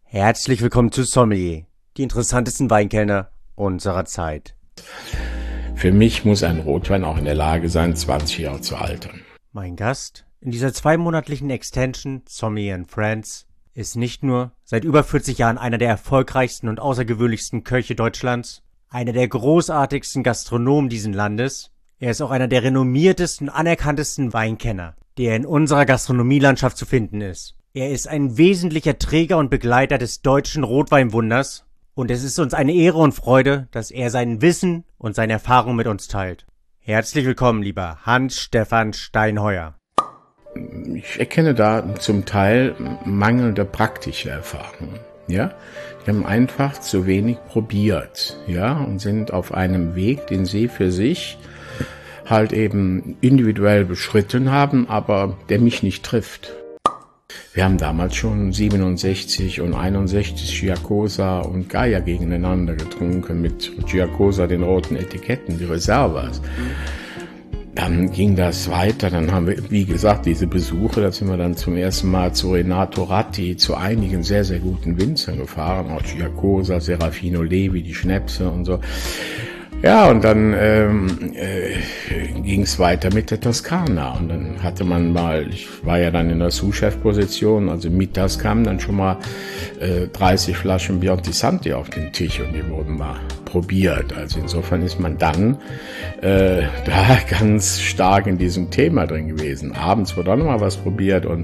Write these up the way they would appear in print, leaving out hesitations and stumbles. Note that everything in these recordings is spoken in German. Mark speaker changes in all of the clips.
Speaker 1: Herzlich willkommen zu Sommelier, die interessantesten Weinkellner unserer Zeit.
Speaker 2: Für mich muss ein Rotwein auch in der Lage sein, 20 Jahre zu altern.
Speaker 1: Mein Gast in dieser zweimonatlichen Extension Sommelier and Friends ist nicht nur seit über 40 Jahren einer der erfolgreichsten und außergewöhnlichsten Köche Deutschlands, einer der großartigsten Gastronomen dieses Landes, er ist auch einer der renommiertesten und anerkanntesten Weinkenner, der in unserer Gastronomielandschaft zu finden ist. Er ist ein wesentlicher Träger und Begleiter des deutschen Rotweinwunders und es ist uns eine Ehre und Freude, dass er sein Wissen und seine Erfahrung mit uns teilt. Herzlich willkommen, lieber Hans-Stefan Steinheuer.
Speaker 2: Ich erkenne da zum Teil mangelnde praktische Erfahrungen. Ja, die haben einfach zu wenig probiert, ja, und sind auf einem Weg, den sie für sich halt eben individuell beschritten haben, aber der mich nicht trifft. Wir haben damals schon 67 und 61 Giacosa und Gaia gegeneinander getrunken, mit Giacosa den roten Etiketten, die Reservas. Dann ging das weiter, dann haben wir, wie gesagt, diese Besuche, da sind wir dann zum ersten Mal zu Renato Ratti, zu einigen sehr, sehr guten Winzern gefahren, auch Giacosa, Serafino Levi, die Schnäpse und so. Ja, und dann ging es weiter mit der Toskana und dann hatte man mal, ich war ja dann in der Sous-Chef-Position, also mittags kamen dann schon mal 30 Flaschen Bianti-Santi auf den Tisch und die wurden mal probiert. Also insofern ist man dann da ganz stark in diesem Thema drin gewesen. Abends wurde auch noch mal was probiert und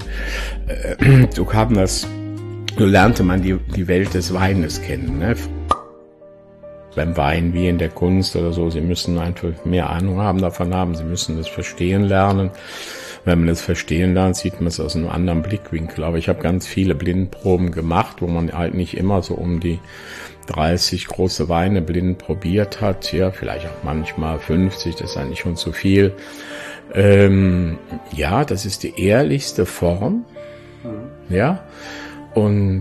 Speaker 2: so lernte man die Welt des Weines kennen, ne? Beim Wein wie in der Kunst oder so, Sie müssen einfach mehr Ahnung davon haben, Sie müssen das verstehen lernen. Wenn man das verstehen lernt, sieht man es aus einem anderen Blickwinkel. Aber ich habe ganz viele Blindproben gemacht, wo man halt nicht immer so um die 30 große Weine blind probiert hat. Ja, vielleicht auch manchmal 50, das ist eigentlich schon zu viel. Ja, das ist die ehrlichste Form. Ja, und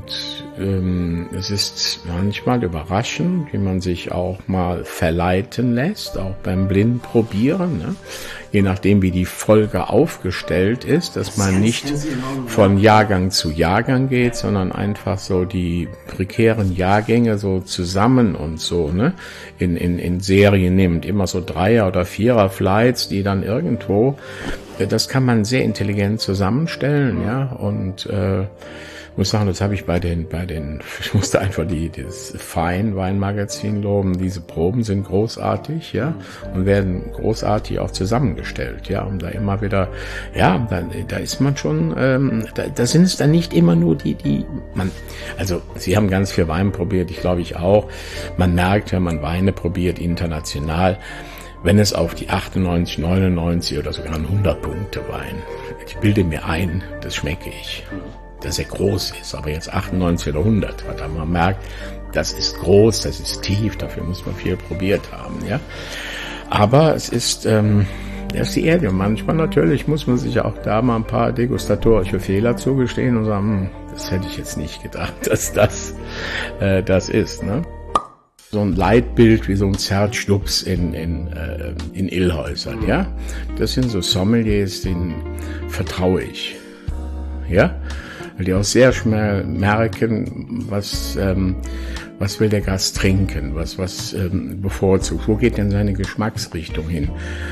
Speaker 2: es ist manchmal überraschend, wie man sich auch mal verleiten lässt, auch beim Blindprobieren, ne? Je nachdem, wie die Folge aufgestellt ist, dass man nicht von Jahrgang zu Jahrgang geht, sondern einfach so die prekären Jahrgänge so zusammen und so, ne, in Serien nimmt, immer so 3er- oder 4er-Flights, die dann irgendwo, das kann man sehr intelligent zusammenstellen, ja, und ich muss sagen, das habe ich ich musste einfach das Fine-Weinmagazin loben. Diese Proben sind großartig, ja, und werden großartig auch zusammengestellt, ja, und da immer wieder, ja, da ist man schon, da sind es dann nicht immer nur also, Sie haben ganz viel Wein probiert, ich glaube ich auch. Man merkt, wenn man Weine probiert, international, wenn es auf die 98, 99 oder sogar 100 Punkte Wein, ich bilde mir ein, das schmecke ich. Dass er groß ist, aber jetzt 98 oder 100, weil man merkt, das ist groß, das ist tief, dafür muss man viel probiert haben, ja. Aber es ist, das ist die Erde. Manchmal natürlich muss man sich auch da mal ein paar degustatorische Fehler zugestehen und sagen, das hätte ich jetzt nicht gedacht, dass das ist, ne. So ein Leitbild wie so ein Zert Stubbs in Illhäusern, ja. Das sind so Sommeliers, denen vertraue ich, ja. Weil die auch sehr schnell merken, was will der Gast trinken, was bevorzugt, wo geht denn seine Geschmacksrichtung hin,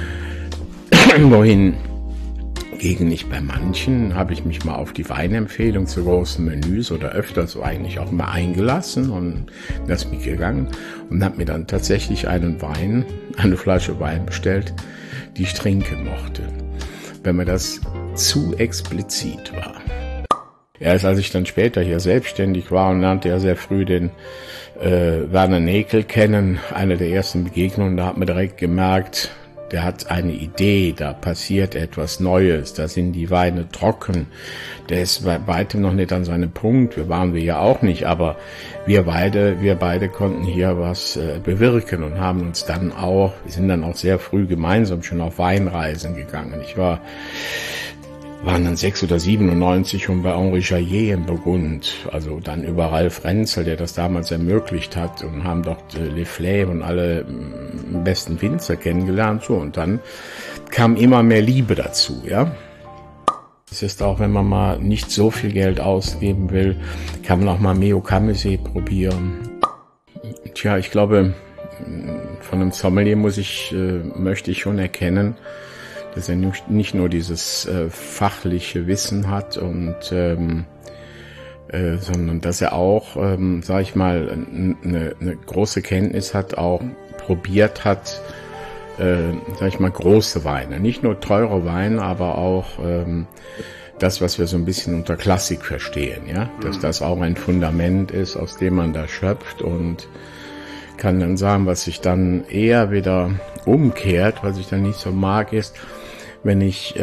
Speaker 2: wohin gegen nicht bei manchen habe ich mich mal auf die Weinempfehlung zu großen Menüs oder öfter so eigentlich auch mal eingelassen und das mitgegangen und habe mir dann tatsächlich eine Flasche Wein bestellt, die ich trinken mochte, wenn mir das zu explizit war. Erst als ich dann später hier selbstständig war und lernte ja sehr früh den Werner Nekel kennen, eine der ersten Begegnungen, da hat man direkt gemerkt, der hat eine Idee, da passiert etwas Neues, da sind die Weine trocken, der ist bei weitem noch nicht an seinem Punkt, waren wir ja auch nicht, aber wir beide konnten hier was bewirken und haben uns dann wir sind dann auch sehr früh gemeinsam schon auf Weinreisen gegangen. Waren dann 6 oder 97 schon bei Henri Jaillet in Burgund, also dann über Ralf Renzel, der das damals ermöglicht hat, und haben dort Les Flames und alle besten Winzer kennengelernt, so, und dann kam immer mehr Liebe dazu, ja. Es ist auch, wenn man mal nicht so viel Geld ausgeben will, kann man auch mal Meo Kamesee probieren. Tja, ich glaube, von einem Sommelier möchte ich schon erkennen, dass er nicht nur dieses fachliche Wissen hat sondern dass er auch, sage ich mal, eine große Kenntnis hat, auch probiert hat, sage ich mal, große Weine. Nicht nur teure Weine, aber auch das, was wir so ein bisschen unter Klassik verstehen, ja, dass das auch ein Fundament ist, aus dem man da schöpft und kann dann sagen, was sich dann eher wieder umkehrt, was ich dann nicht so mag, ist, wenn ich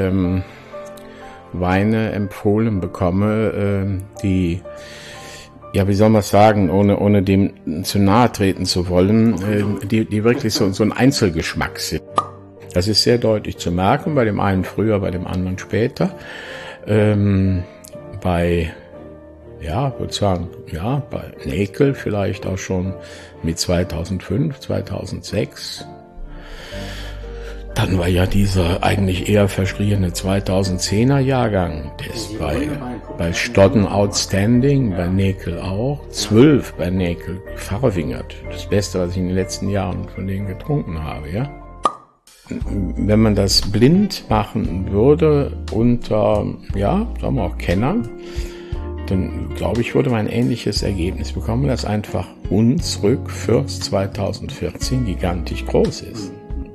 Speaker 2: Weine empfohlen bekomme, die, ja, wie soll man sagen, ohne dem zu nahe treten zu wollen, die wirklich so ein Einzelgeschmack sind. Das ist sehr deutlich zu merken, bei dem einen früher, bei dem anderen später. Bei Näkel vielleicht auch schon mit 2005, 2006. Dann war ja dieser eigentlich eher verschriene 2010er Jahrgang, der ist bei Stodden outstanding, bei Näkel auch, 12 bei Näkel, verwingert. Das Beste, was ich in den letzten Jahren von denen getrunken habe, ja. Wenn man das blind machen würde unter, ja, sagen wir auch Kennern, dann glaube ich, würde man ein ähnliches Ergebnis bekommen, das einfach Hunsrück Fürst 2014 gigantisch groß ist.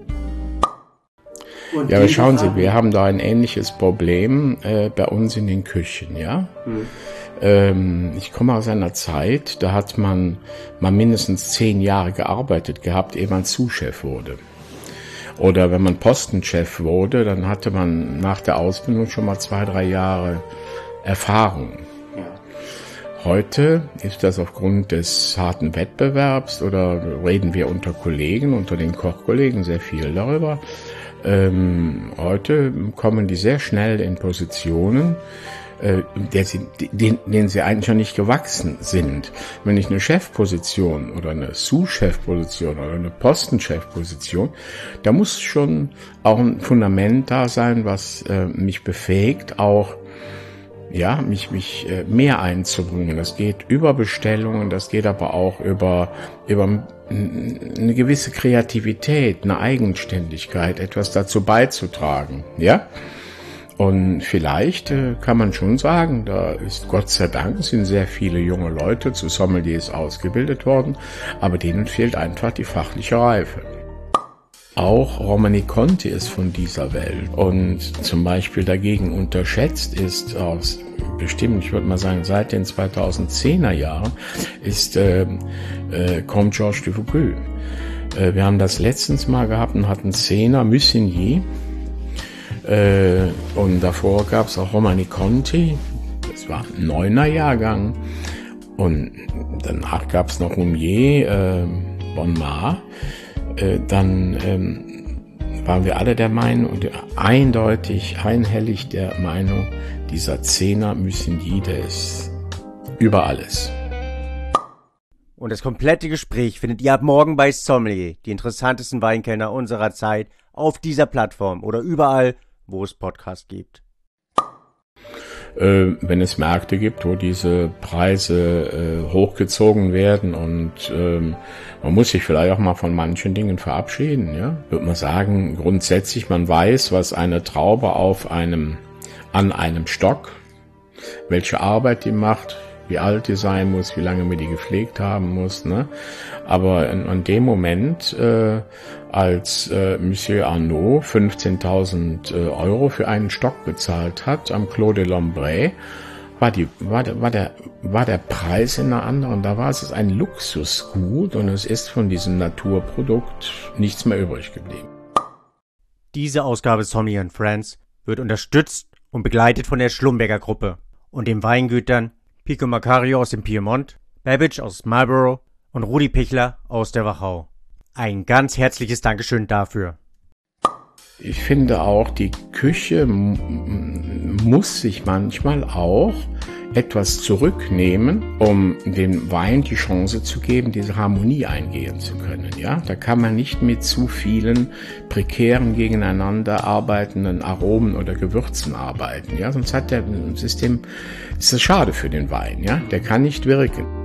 Speaker 2: Ja, aber schauen Sie, wir haben da ein ähnliches Problem bei uns in den Küchen, ja. Ich komme aus einer Zeit, da hat man mal mindestens 10 Jahre gearbeitet gehabt, ehe man Sous-Chef wurde. Oder wenn man Postenchef wurde, dann hatte man nach der Ausbildung schon mal 2, 3 Jahre Erfahrung. Heute ist das aufgrund des harten Wettbewerbs oder reden wir unter Kollegen, unter den Kochkollegen sehr viel darüber. Heute kommen die sehr schnell in Positionen, denen sie eigentlich noch nicht gewachsen sind. Wenn ich eine Chefposition oder eine Sous-Chefposition oder eine Postenchefposition, da muss schon auch ein Fundament da sein, was mich befähigt, auch mich mehr einzubringen. Das geht über Bestellungen, das geht aber auch über eine gewisse Kreativität, eine Eigenständigkeit, etwas dazu beizutragen, ja. Und vielleicht kann man schon sagen, da ist Gott sei Dank sind sehr viele junge Leute zu Sommeliers ausgebildet worden, aber denen fehlt einfach die fachliche Reife. Auch Romani Conti ist von dieser Welt und zum Beispiel dagegen unterschätzt ist aus bestimmt, ich würde mal sagen, seit den 2010er Jahren ist Comte Georges de Foucault. Wir haben das letztens mal gehabt und hatten 10er Mussigny und davor gab es auch Romani Conti, das war ein 9er Jahrgang und danach gab es noch Roumier, Bonmar. Dann waren wir alle der Meinung und eindeutig, einhellig der Meinung, dieser 10er Mussigny, der ist über alles.
Speaker 1: Und das komplette Gespräch findet ihr ab morgen bei Sommelier, die interessantesten Weinkellner unserer Zeit, auf dieser Plattform oder überall, wo es Podcasts gibt.
Speaker 2: Wenn es Märkte gibt, wo diese Preise hochgezogen werden und man muss sich vielleicht auch mal von manchen Dingen verabschieden, ja, würde man sagen, grundsätzlich, man weiß, was eine Traube an einem Stock, welche Arbeit die macht, wie alt die sein muss, wie lange man die gepflegt haben muss, ne? Aber an dem Moment, als Monsieur Arnaud 15.000 Euro für einen Stock bezahlt hat am Clos de Lombray, war der Preis in einer anderen, da war es ein Luxusgut und es ist von diesem Naturprodukt nichts mehr übrig geblieben.
Speaker 1: Diese Ausgabe Sommelier & Friends wird unterstützt und begleitet von der Schlumberger Gruppe und den Weingütern Pico Macario aus dem Piemont, Babbage aus Marlborough und Rudi Pichler aus der Wachau. Ein ganz herzliches Dankeschön dafür.
Speaker 2: Ich finde auch, die Küche muss sich manchmal auch etwas zurücknehmen, um dem Wein die Chance zu geben, diese Harmonie eingehen zu können. Ja, da kann man nicht mit zu vielen prekären gegeneinander arbeitenden Aromen oder Gewürzen arbeiten. Ja, sonst ist das schade für den Wein. Ja, der kann nicht wirken.